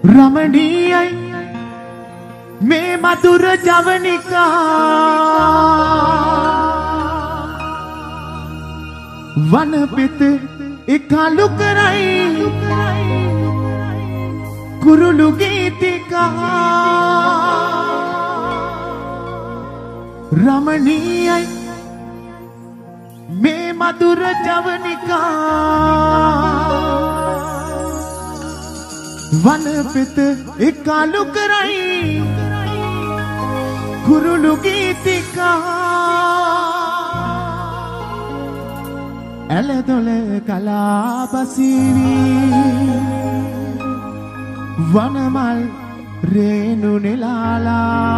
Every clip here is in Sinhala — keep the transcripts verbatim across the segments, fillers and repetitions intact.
रमणीय में मधुर जवनिका वन पित इकालु कराई कुरुलु गीतिका रमणीय में मधुर जवनिका वन पित इकालु कराई कुरुलु गीतिका एले दोले कला बसीवी वनमल रेणु निलाला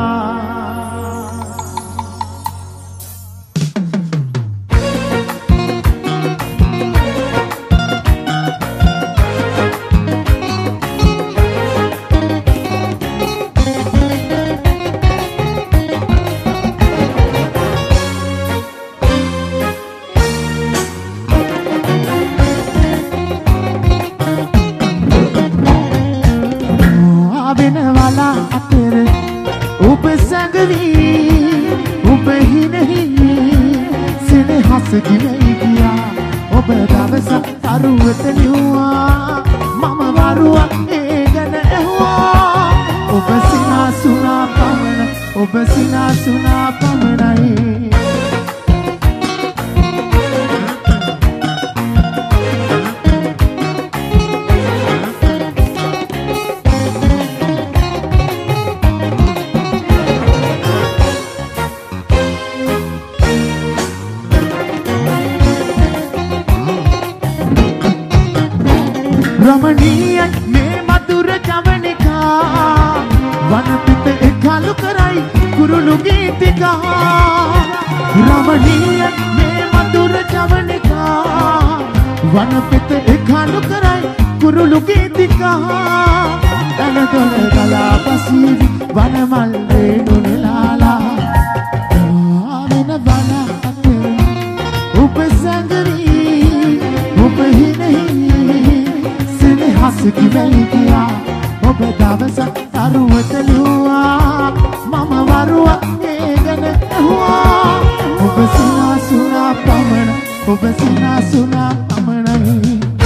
की नहीं किया ओ बदावस तारुत न्युआ मामा वारुआ एगन हुआ ओ बसिना सुना पमन ओ बसिना सुना पमनाई रमणीय में मधुर जवनिका वन पित इकालु कराई कुरुलु गीतिका रमणीय में मधुर जवनिका वन पित इकालु कराई कुरुलु गीतिका तन तोल गला बसीवी वन मल रेणु निलाला आविन बना उपसंगरी उपही नहीं हस की बेली किया ओ बदावस तारुत लुआ मामा वारुआ एगन हुआ ओ बसिना सुना पमन ओ बसिना सुना पमन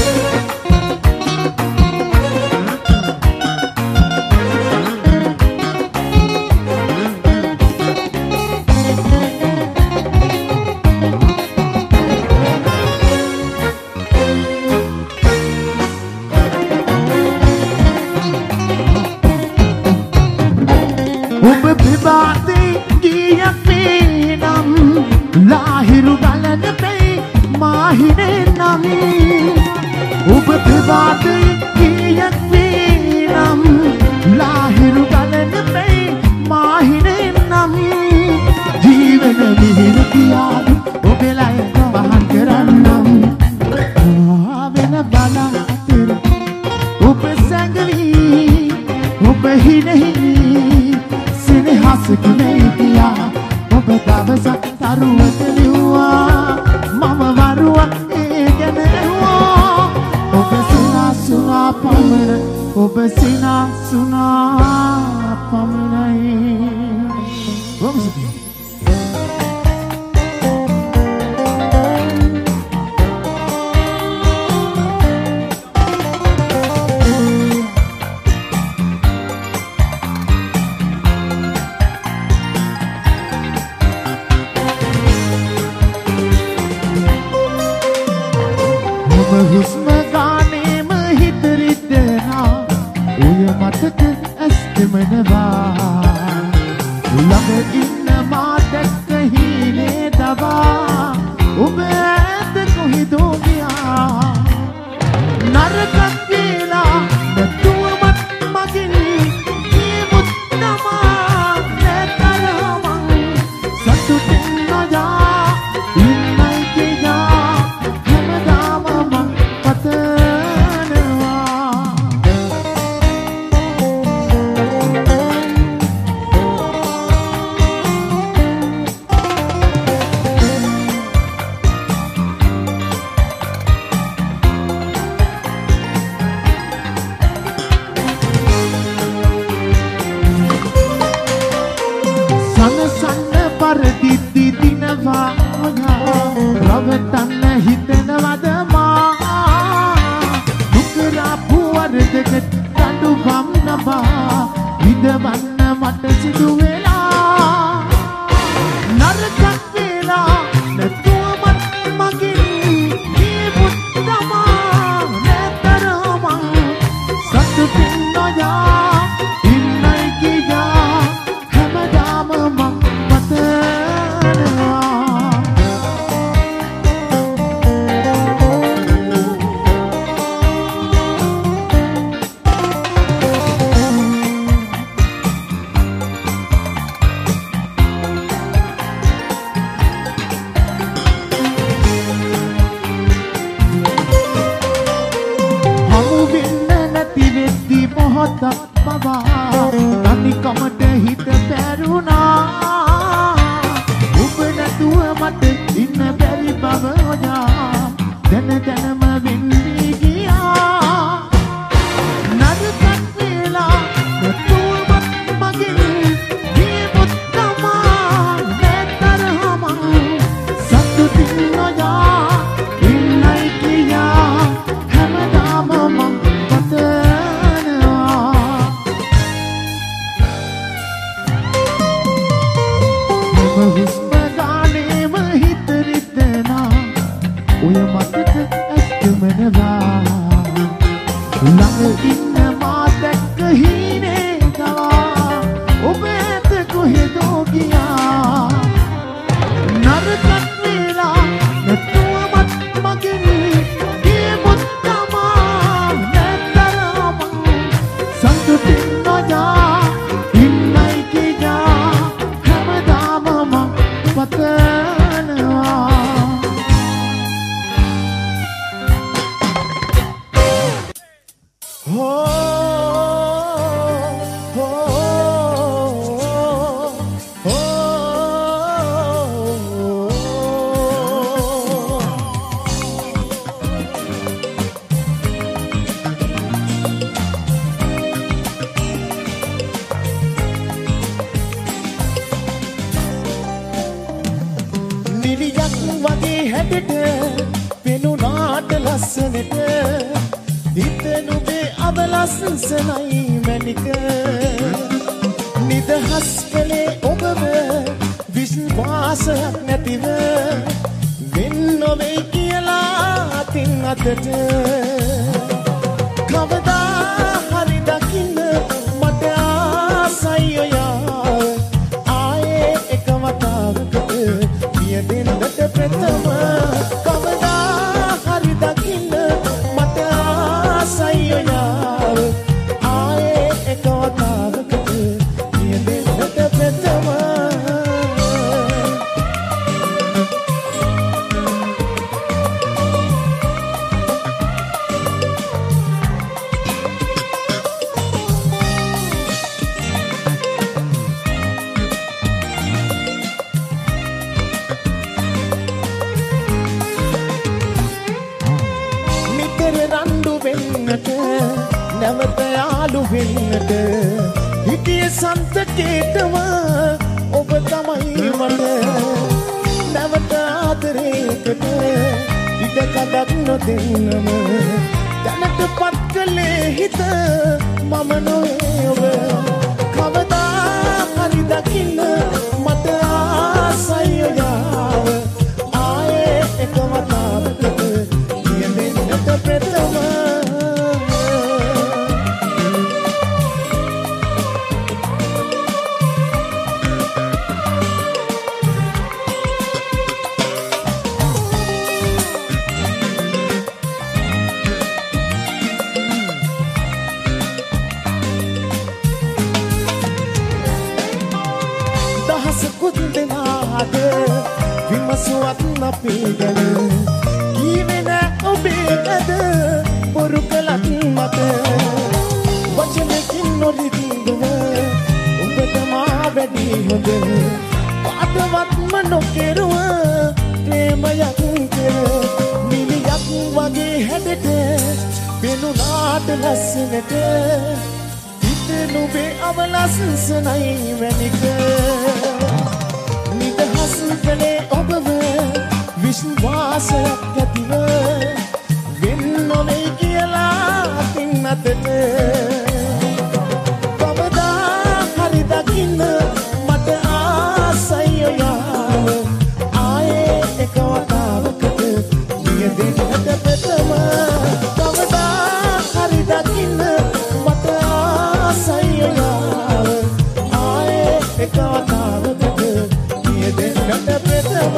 लाहिरु गलन पे माहिने नमी उब विवाद की यकीनम लाहिरु गलन पे माहिने नमी जीवन मिहिर किया उबलाय वहन करन्नम आवेन बला तेरे उब संगली उब ही नहीं सिने हंस की नहीं किया उब दावस तारुत न्युआ मामा वारुआ एगन हुआ ओ बसिना सुना पमन ओ बसिना सुना पमनाई Vamos aqui. हुस्न गाने में ही तेरी देना ये मत के एस्टिमनवा लगे इन मादक कहीं ने दवा उम्मीद को ही दो गया नरक केला न तू मत मगनी ये मुत्तमा ने तरवा सतु न जा දිද්දි දිනවා ඔයා රවටන්න හිතනවද මා දුකලා පුවරදක දඬු වම් නබා විදවන්න මට සිදු වෙලා නරකක් වෙලා නැතුවමත් මගින් ජීවත් තමා නැතරම සතුටින් නොයා ඉන්නයි කියා හැමදාම මං පතනවා මොහොතක් පවා තනිකමට හිත පැරුණා ඔබ නැතුව මට ඉන්න බැරි බව ඔයා දැන දැනම වෙන්නේ ගියා නරකක් වෙලා නැතුවමත් මගේ ජීවත් තමා නැතරම සතුටින් ඔයා ඉන්නයි කියා හැමදාම මං හුස්ම ගානේම හිත රිදෙනා ඔය මතක ඇත්තමනවා ළඟ ඉන්න මා දැක්ක හීනේ තවා ඔබ ඇත කොහෙදෝ ගියා නරකක් වෙලා නැතුවමත් මගෙන් ජීවත් තමා නැතරම සතුටින් නොයා ඉන්නයි කියා පතනවා හෝ වගේ හැඩට පෙනුනාට ලස්සනට හිතනුබේ අවලස්සනයි මැනික නිදහස් කළේ ඔබව විශ්වාසයක් නැතිව වෙන් නොවේ කියලා අතින් අතට කවදා හරි දකින්න මට ආසයි ඔයා ආයේ එක වතාවකට දෙන්නට ප්‍රථම කවදා හරි දකින්න මට ආසයි ඔයා ආයේ එක වතාවකට දෙන්නට ප්‍රථම නැවත යාළු වෙන්නට හිටිය සන්තකේටම ඔබ තමයි මට නැවත ආදරේකට ඉඩ කඩක් නොදෙන්නම දැනට පත් කළේ හිත මම නොවේ ඔබ කවදා හරි දකින්න මට ආසයි ඔයාව ආයේ එක වතාවකට කියවෙන්නට ප්‍රථම විමසුවත් අපේ ගැන කීවේ නෑ ඔබේ ඇද බොරු කළත් මට වචනකින් නොලිඳුව ඔබට මා වැඩි හොඳ පාදවත්ම නොකෙරුව ප්‍රේමයක් කෙර මිලියක් වගේ හැඩට පෙනුනාට ලස්සනට හිත නුබේ අවලස්සනයි වැනික රැස් කළේ ඔබව විශ්වාසයක් ඇතිව වෙන් නොවේ කියලා අතින් අතට කවදා හරි දකින්න මට ආසයි ඔයාව ආයේ එක වතාවකට නියදෙන්නට ප්‍රථම කවදා හරි දකින්න මට ආසයි ඔයාව ආයේ එක වතාවකට නියදෙන්නට ප්‍රථම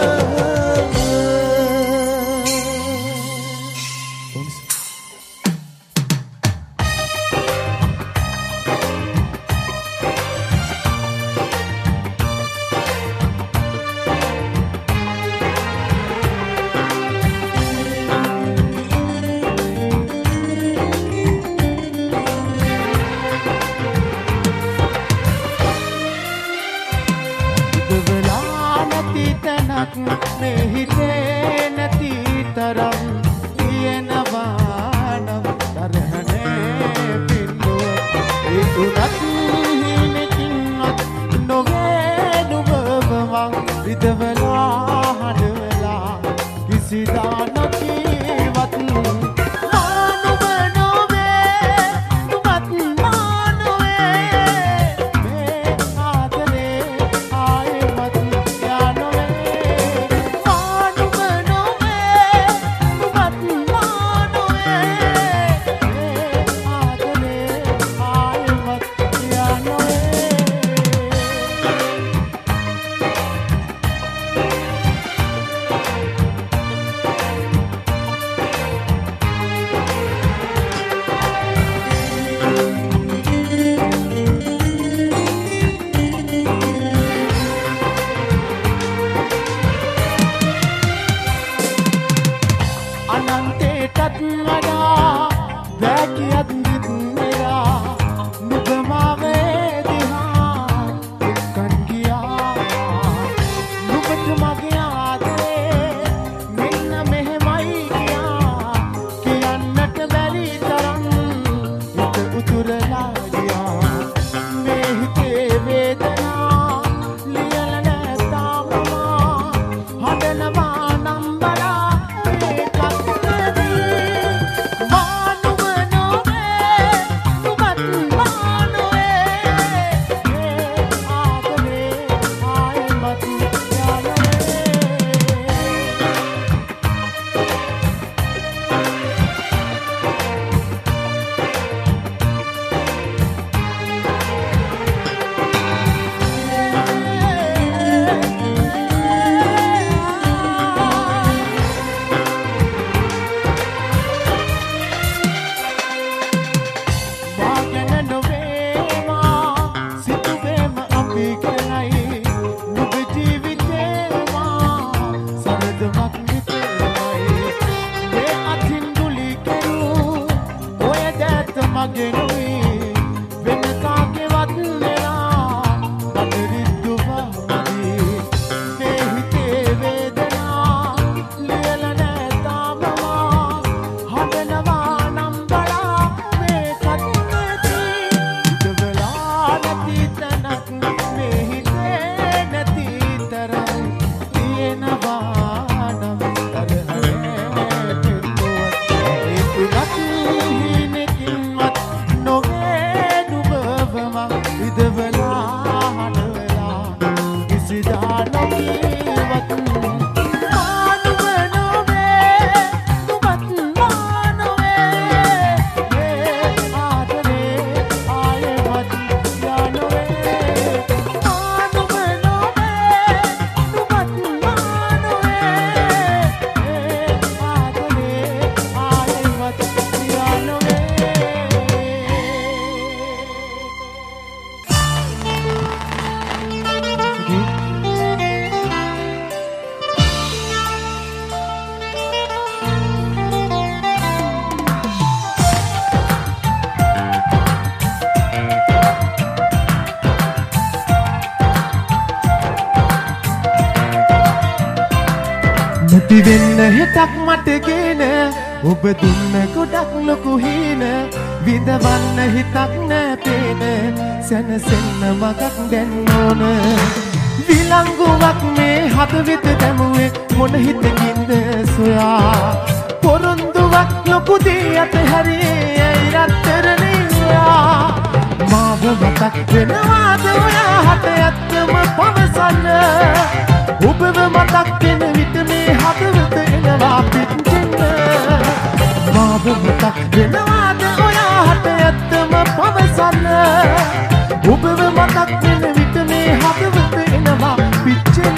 නැති වෙන්න හිතක් මට ගෙන ඔබ දුන්න ගොඩක් ලොකු හින විඳවන්න හිතක් නැතේන සැනසෙන්න මගක් දැන් ඕන විලංගුවක් මේ හදවිත දැමුවේ මොන හිතකින්ද සොයා පොරොන්දුවක් ලොකු දී අතහැරියේ ඉරතරණියා මාව මතක් වෙනවාද ඔයා හට ඇත්තම පවසන්න ඔබව මතක් වෙන විට මේ හදවත එනවා පිටින්න මාව මතක් වෙනවාද ඔයා හට ඇත්තම පවසන්න ඔබව මතක් වෙන විට මේ හදවත එනවා පිටින්න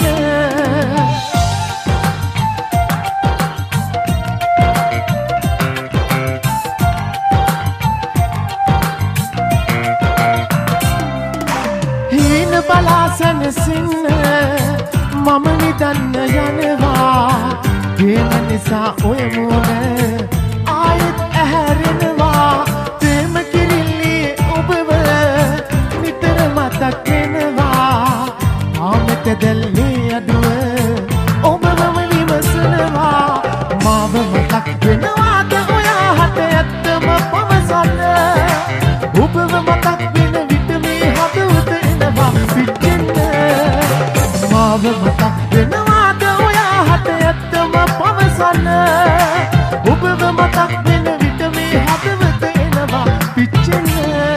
බලාසන සින්න මම නිදන්න යනවා ප්‍රේම නිසා ඔය මොන ආයෙත් ඇහැරෙනවා ප්‍රේම කිරිල්ලි ඔබව නිතර මතක් වෙනවා ආමෙත දැල්ලේ අඩුව ඔබවම විමසනවා මාව මතක් වෙනවාද ඔයා හට ඇත්තම පවසන්න ඔබව මතක් වෙන විට මේ හදවත එනවා පිටින්න මාව මතක් වෙනවාද ඔයා හට ඇත්තම පවසන්න ඔබව මතක් වෙන විට මේ හදවත එනවා පිටින්න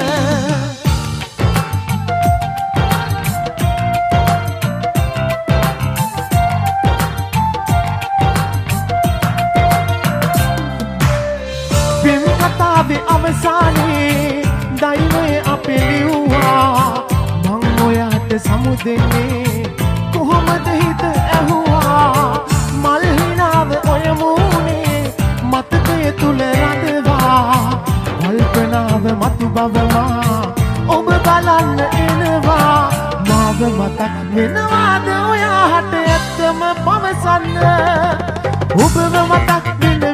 පින් කතාවේ අවසානයේ දෛවයේ අපේ ලිව්වා මං ඔයාට සමුදෙන්නේ කොහොමද හිත ඇහුවා මල් හිනාව ඔය මූනේ මතකය තුල රඳවා කල්පනාව මතු බවමා ඔබ බලන්න එනවා මාව මතක් වෙනවාද ඔයා හට ඇත්තම පවසන්න ඔබව මතක් වෙන